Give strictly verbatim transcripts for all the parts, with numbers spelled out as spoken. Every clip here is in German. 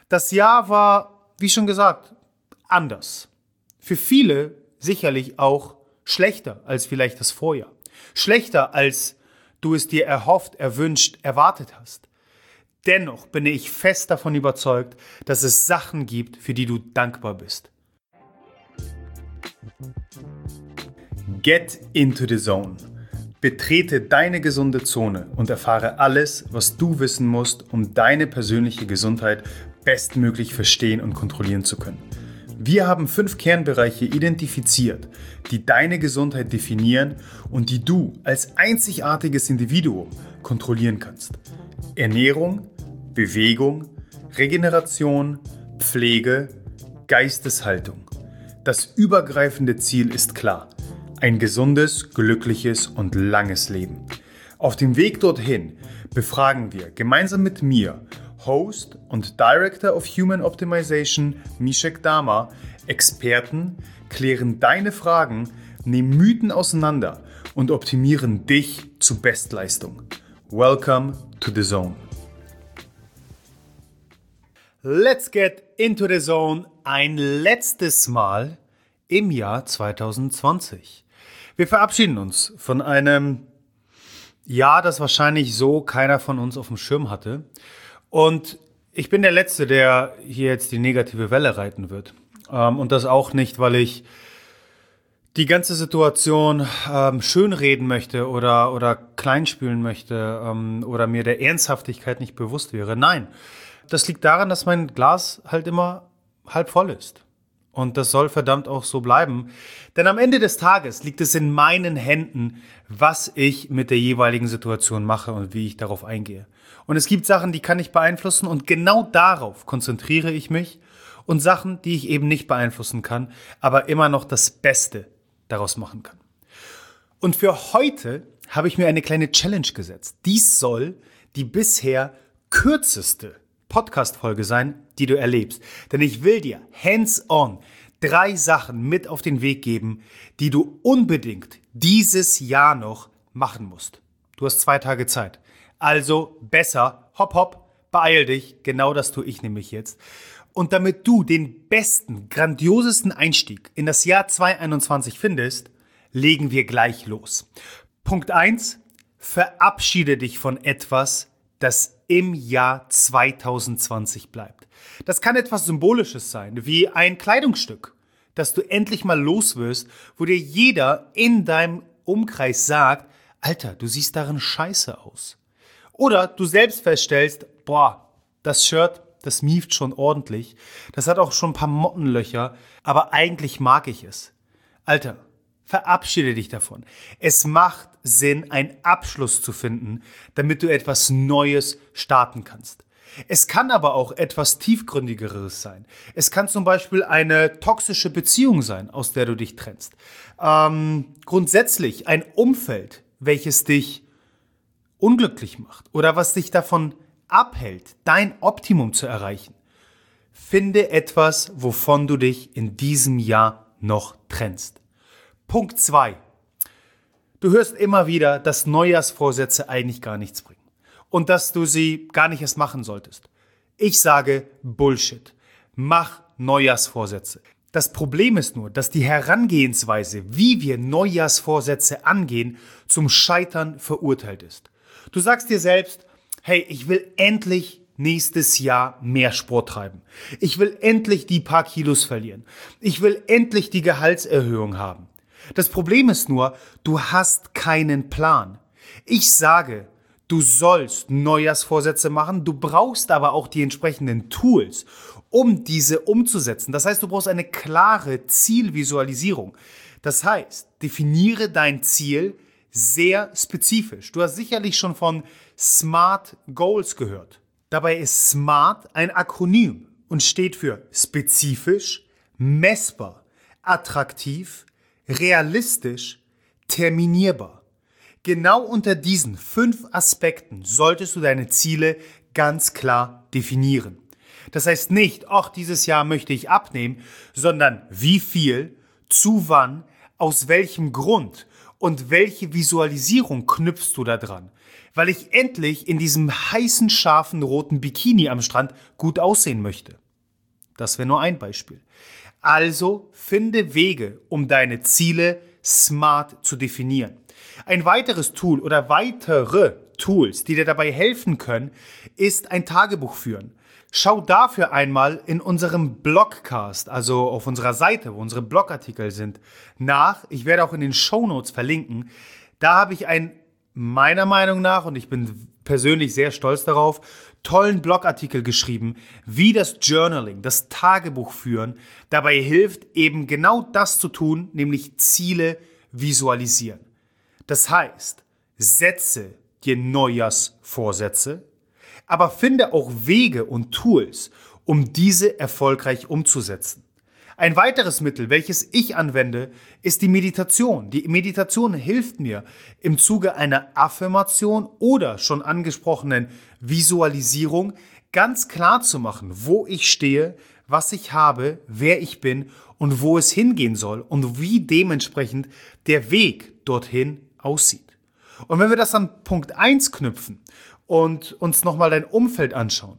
Das Jahr war, wie schon gesagt, anders. Für viele sicherlich auch schlechter als vielleicht das Vorjahr. Schlechter, als du es dir erhofft, erwünscht, erwartet hast. Dennoch bin ich fest davon überzeugt, dass es Sachen gibt, für die du dankbar bist. Get into the zone. Betrete deine gesunde Zone und erfahre alles, was du wissen musst, um deine persönliche Gesundheit bestmöglich verstehen und kontrollieren zu können. Wir haben fünf Kernbereiche identifiziert, die deine Gesundheit definieren und die du als einzigartiges Individuum kontrollieren kannst. Ernährung, Bewegung, Regeneration, Pflege, Geisteshaltung. Das übergreifende Ziel ist klar: ein gesundes, glückliches und langes Leben. Auf dem Weg dorthin befragen wir gemeinsam mit mir, Host und Director of Human Optimization Mishek Dama, Experten, klären deine Fragen, nehmen Mythen auseinander und optimieren dich zu Bestleistung. Welcome to the Zone. Let's get into the zone ein letztes Mal im Jahr zwanzig zwanzig. Wir verabschieden uns von einem Jahr, das wahrscheinlich so keiner von uns auf dem Schirm hatte. Und ich bin der Letzte, der hier jetzt die negative Welle reiten wird. Ähm, und das auch nicht, weil ich die ganze Situation ähm, schönreden möchte oder, oder kleinspielen möchte ähm, oder mir der Ernsthaftigkeit nicht bewusst wäre. Nein, das liegt daran, dass mein Glas halt immer halb voll ist. Und das soll verdammt auch so bleiben. Denn am Ende des Tages liegt es in meinen Händen, was ich mit der jeweiligen Situation mache und wie ich darauf eingehe. Und es gibt Sachen, die kann ich beeinflussen und genau darauf konzentriere ich mich. Und Sachen, die ich eben nicht beeinflussen kann, aber immer noch das Beste daraus machen kann. Und für heute habe ich mir eine kleine Challenge gesetzt. Dies soll die bisher kürzeste Podcast-Folge sein, die du erlebst. Denn ich will dir hands-on drei Sachen mit auf den Weg geben, die du unbedingt dieses Jahr noch machen musst. Du hast zwei Tage Zeit. Also besser, hopp hopp, beeil dich. Genau das tue ich nämlich jetzt. Und damit du den besten, grandiosesten Einstieg in das Jahr zwanzig einundzwanzig findest, legen wir gleich los. Punkt eins. Verabschiede dich von etwas, das im Jahr zwanzig zwanzig bleibt. Das kann etwas Symbolisches sein, wie ein Kleidungsstück, das du endlich mal los wirst, wo dir jeder in deinem Umkreis sagt: Alter, du siehst darin scheiße aus. Oder du selbst feststellst: boah, das Shirt, das mieft schon ordentlich, das hat auch schon ein paar Mottenlöcher, aber eigentlich mag ich es. Alter, verabschiede dich davon. Es macht Sinn, einen Abschluss zu finden, damit du etwas Neues starten kannst. Es kann aber auch etwas Tiefgründigeres sein. Es kann zum Beispiel eine toxische Beziehung sein, aus der du dich trennst. Ähm, grundsätzlich ein Umfeld, welches dich unglücklich macht oder was dich davon abhält, dein Optimum zu erreichen. Finde etwas, wovon du dich in diesem Jahr noch trennst. Punkt zwei. Du hörst immer wieder, dass Neujahrsvorsätze eigentlich gar nichts bringen und dass du sie gar nicht erst machen solltest. Ich sage Bullshit. Mach Neujahrsvorsätze. Das Problem ist nur, dass die Herangehensweise, wie wir Neujahrsvorsätze angehen, zum Scheitern verurteilt ist. Du sagst dir selbst: Hey, ich will endlich nächstes Jahr mehr Sport treiben. Ich will endlich die paar Kilos verlieren. Ich will endlich die Gehaltserhöhung haben. Das Problem ist nur, du hast keinen Plan. Ich sage, du sollst Neujahrsvorsätze machen, du brauchst aber auch die entsprechenden Tools, um diese umzusetzen. Das heißt, du brauchst eine klare Zielvisualisierung. Das heißt, definiere dein Ziel sehr spezifisch. Du hast sicherlich schon von SMART Goals gehört. Dabei ist SMART ein Akronym und steht für spezifisch, messbar, attraktiv, realistisch, terminierbar. Genau unter diesen fünf Aspekten solltest du deine Ziele ganz klar definieren. Das heißt nicht: ach, dieses Jahr möchte ich abnehmen, sondern wie viel, zu wann, aus welchem Grund und welche Visualisierung knüpfst du da dran? Weil ich endlich in diesem heißen, scharfen, roten Bikini am Strand gut aussehen möchte. Das wäre nur ein Beispiel. Also finde Wege, um deine Ziele smart zu definieren. Ein weiteres Tool oder weitere Tools, die dir dabei helfen können, ist ein Tagebuch führen. Schau dafür einmal in unserem Blogcast, also auf unserer Seite, wo unsere Blogartikel sind, nach. Ich werde auch in den Shownotes verlinken. Da habe ich einen, meiner Meinung nach, und ich bin persönlich sehr stolz darauf, tollen Blogartikel geschrieben, wie das Journaling, das Tagebuch führen, dabei hilft, eben genau das zu tun, nämlich Ziele visualisieren. Das heißt, setze dir Neujahrsvorsätze, aber finde auch Wege und Tools, um diese erfolgreich umzusetzen. Ein weiteres Mittel, welches ich anwende, ist die Meditation. Die Meditation hilft mir im Zuge einer Affirmation oder schon angesprochenen Visualisierung ganz klar zu machen, wo ich stehe, was ich habe, wer ich bin und wo es hingehen soll und wie dementsprechend der Weg dorthin aussieht. Und wenn wir das an Punkt eins knüpfen und uns nochmal dein Umfeld anschauen,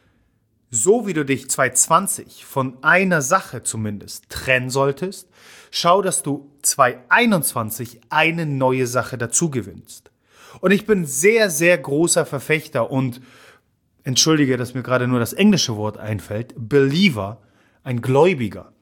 so wie du dich zwanzig zwanzig von einer Sache zumindest trennen solltest, schau, dass du zwanzig einundzwanzig eine neue Sache dazu gewinnst. Und ich bin sehr, sehr großer Verfechter und, entschuldige, dass mir gerade nur das englische Wort einfällt, Believer, ein Gläubiger,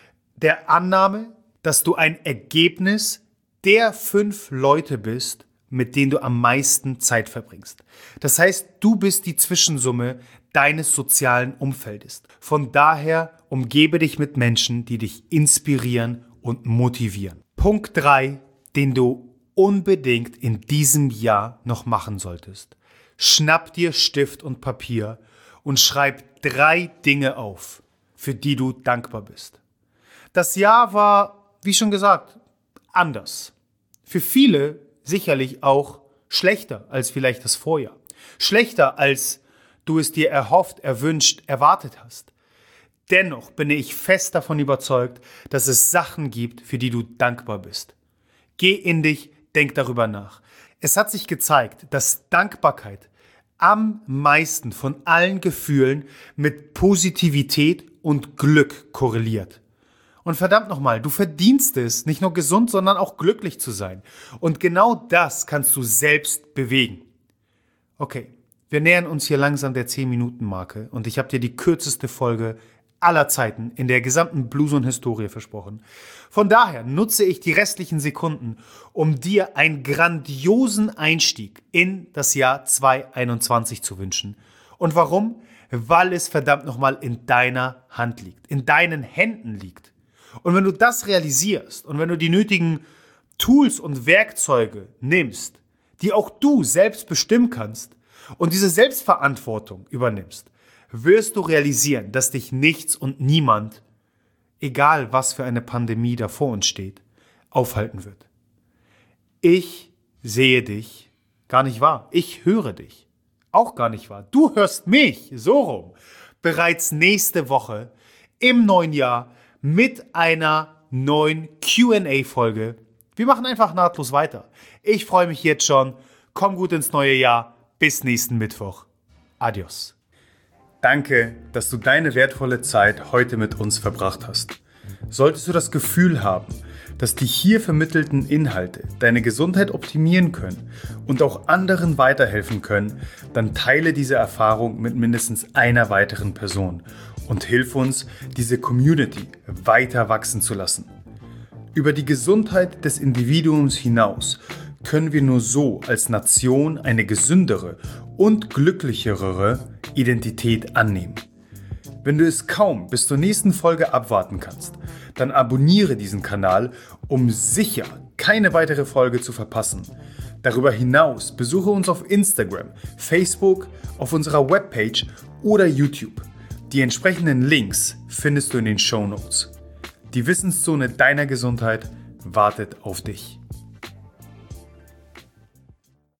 der Annahme, dass du ein Ergebnis der fünf Leute bist, mit denen du am meisten Zeit verbringst. Das heißt, du bist die Zwischensumme deines sozialen Umfeldes. Von daher umgebe dich mit Menschen, die dich inspirieren und motivieren. Punkt drei, den du unbedingt in diesem Jahr noch machen solltest. Schnapp dir Stift und Papier und schreib drei Dinge auf, für die du dankbar bist. Das Jahr war, wie schon gesagt, anders. Für viele sicherlich auch schlechter als vielleicht das Vorjahr. Schlechter als du es dir erhofft, erwünscht, erwartet hast. Dennoch bin ich fest davon überzeugt, dass es Sachen gibt, für die du dankbar bist. Geh in dich, denk darüber nach. Es hat sich gezeigt, dass Dankbarkeit am meisten von allen Gefühlen mit Positivität und Glück korreliert. Und verdammt nochmal, du verdienst es, nicht nur gesund, sondern auch glücklich zu sein. Und genau das kannst du selbst bewegen. Okay, wir nähern uns hier langsam der zehn-Minuten-Marke und ich habe dir die kürzeste Folge aller Zeiten in der gesamten Blues-und-Historie versprochen. Von daher nutze ich die restlichen Sekunden, um dir einen grandiosen Einstieg in das Jahr zwanzig einundzwanzig zu wünschen. Und warum? Weil es verdammt nochmal in deiner Hand liegt, in deinen Händen liegt. Und wenn du das realisierst und wenn du die nötigen Tools und Werkzeuge nimmst, die auch du selbst bestimmen kannst und diese Selbstverantwortung übernimmst, wirst du realisieren, dass dich nichts und niemand, egal was für eine Pandemie da vor uns steht, aufhalten wird. Ich sehe dich, gar nicht wahr, ich höre dich, auch gar nicht wahr, du hörst mich, so rum, bereits nächste Woche im neuen Jahr mit einer neuen Q and A-Folge. Wir machen einfach nahtlos weiter. Ich freue mich jetzt schon. Komm gut ins neue Jahr. Bis nächsten Mittwoch. Adios. Danke, dass du deine wertvolle Zeit heute mit uns verbracht hast. Solltest du das Gefühl haben, dass die hier vermittelten Inhalte deine Gesundheit optimieren können und auch anderen weiterhelfen können, dann teile diese Erfahrung mit mindestens einer weiteren Person und hilf uns, diese Community weiter wachsen zu lassen. Über die Gesundheit des Individuums hinaus können wir nur so als Nation eine gesündere und glücklichere Identität annehmen. Wenn du es kaum bis zur nächsten Folge abwarten kannst, dann abonniere diesen Kanal, um sicher keine weitere Folge zu verpassen. Darüber hinaus besuche uns auf Instagram, Facebook, auf unserer Webpage oder YouTube. Die entsprechenden Links findest du in den Shownotes. Die Wissenszone deiner Gesundheit wartet auf dich.